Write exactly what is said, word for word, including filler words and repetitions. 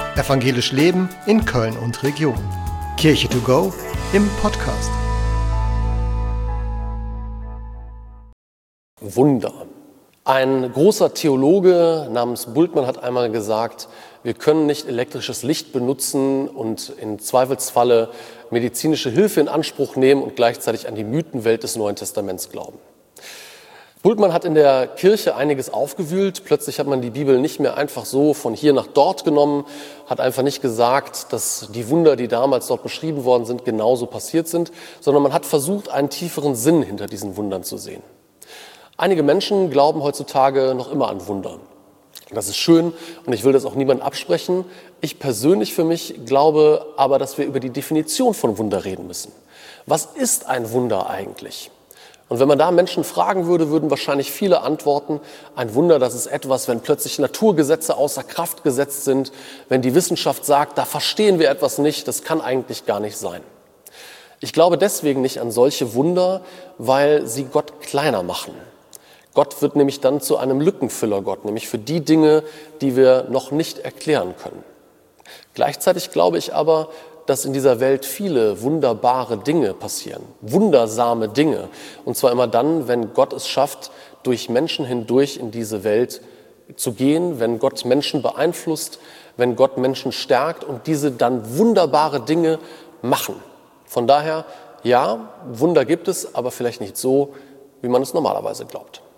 Evangelisch Leben in Köln und Region. Kirche to go im Podcast. Wunder. Ein großer Theologe namens Bultmann hat einmal gesagt, wir können nicht elektrisches Licht benutzen und im Zweifelsfalle medizinische Hilfe in Anspruch nehmen und gleichzeitig an die Mythenwelt des Neuen Testaments glauben. Bultmann hat in der Kirche einiges aufgewühlt. Plötzlich hat man die Bibel nicht mehr einfach so von hier nach dort genommen, hat einfach nicht gesagt, dass die Wunder, die damals dort beschrieben worden sind, genauso passiert sind, sondern man hat versucht, einen tieferen Sinn hinter diesen Wundern zu sehen. Einige Menschen glauben heutzutage noch immer an Wunder. Das ist schön und ich will das auch niemandem absprechen. Ich persönlich für mich glaube aber, dass wir über die Definition von Wunder reden müssen. Was ist ein Wunder eigentlich? Und wenn man da Menschen fragen würde, würden wahrscheinlich viele antworten, ein Wunder, das ist etwas, wenn plötzlich Naturgesetze außer Kraft gesetzt sind, wenn die Wissenschaft sagt, da verstehen wir etwas nicht, das kann eigentlich gar nicht sein. Ich glaube deswegen nicht an solche Wunder, weil sie Gott kleiner machen. Gott wird nämlich dann zu einem Lückenfüllergott, nämlich für die Dinge, die wir noch nicht erklären können. Gleichzeitig glaube ich aber, dass in dieser Welt viele wunderbare Dinge passieren, wundersame Dinge. Und zwar immer dann, wenn Gott es schafft, durch Menschen hindurch in diese Welt zu gehen, wenn Gott Menschen beeinflusst, wenn Gott Menschen stärkt und diese dann wunderbare Dinge machen. Von daher, ja, Wunder gibt es, aber vielleicht nicht so, wie man es normalerweise glaubt.